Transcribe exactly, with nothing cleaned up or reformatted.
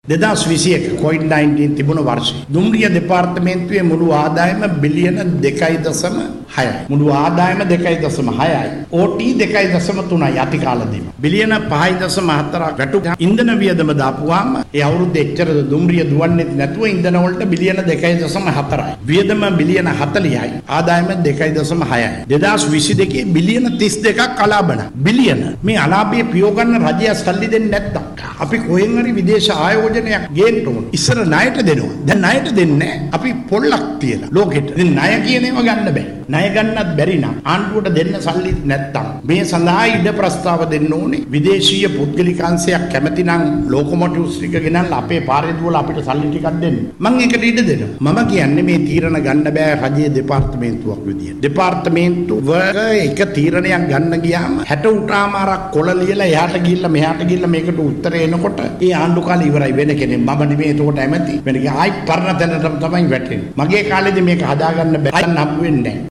දෙදාස් විසි එක කොවිඩ් නයින්ටීන් තිබුණ වර්ෂේ දුම්රිය දෙපාර්තමේන්තුවේ මුළු ආදායම බිලියන දෙකයි දශම හයයි. මුළු ආදායම දෙකයි දශම හයයි. ඕ ටී දෙකයි දශම තුනයි අති කාලෙදීම. බිලියන පහයි දශම හතරක් වැටු ඉන්ධන වියදම දාපුවාම ඒ අවුරුද්ද එච්චර දුම්රිය දුවන්නේ නැතුව ඉන්ධන වලට බිලියන දෙකයි දශම හතරයි. වියදම බිලියන හතළිහයි. ආදායම දෙකයි දශම හයයි. දෙදාස් විසි දෙකේ බිලියන තිස් දෙකක් අලාබන. බිලියන මේ අලාභය පියෝ ගන්න රජය සල්ලි දෙන්නේ නැත්තම් අපි කොහෙන් හරි විදේශ ආයෝජනයක් ගේන්න ඕන. ඉස්සර ණයට දෙනවා. දැන් ණයට දෙන්නේ නැහැ. අපි පොල්ලක් තියලා ලෝකෙට. දැන් ණය කියන ඒවා ගන්න බෑ. ණය ගන්නත් බැරි නම් ආණ්ඩුවට දෙන්න සල්ලි නැත්තම් මේ සඳහා ඉඩ ප්‍රස්තාව දෙන්න ඕනේ. විදේශීය පුද්ගලිකාංශයක් කැමති නම් ලෝකොමොටිව්ස් ටික ගෙනල්ලා අපේ පාරේ දුවලා අපිට සල්ලි ටිකක් දෙන්න. මම ඒකට ඉඩ දෙනවා. මම කියන්නේ මේ තීරණ ගන්න බෑ රජයේ දෙපාර්තමේන්තුවක් විදියට. දෙපාර්තමේන්තුව එක තීරණයක් ගන්න ගියාම හැට උටාමාරක් කොළ ලියලා එහාට ගිහිල්ලා මෙහාට ගිහිල්ලා මේකට උත්තරේ එනකොට ඒ ආණ්ඩු කාලේ ඉවරයි වෙන කෙනෙක්. මම නෙමෙයි එතකොට ඇමති. වෙන ආයි පරණ තැනටම තමයි වැටෙන්නේ. මගේ කාලේදී මේක හදාගන්න බැහැ. හම්බ වෙන්නේ නැහැ.